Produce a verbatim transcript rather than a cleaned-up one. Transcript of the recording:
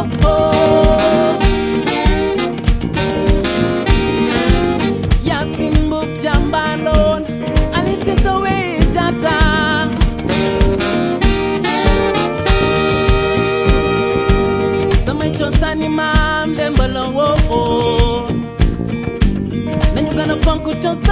oh. Yasin Mboup jàmbaar la woon Aline Sitoé Diatta samay cosaani maam Demba la woon nañu gën a fonk cosaan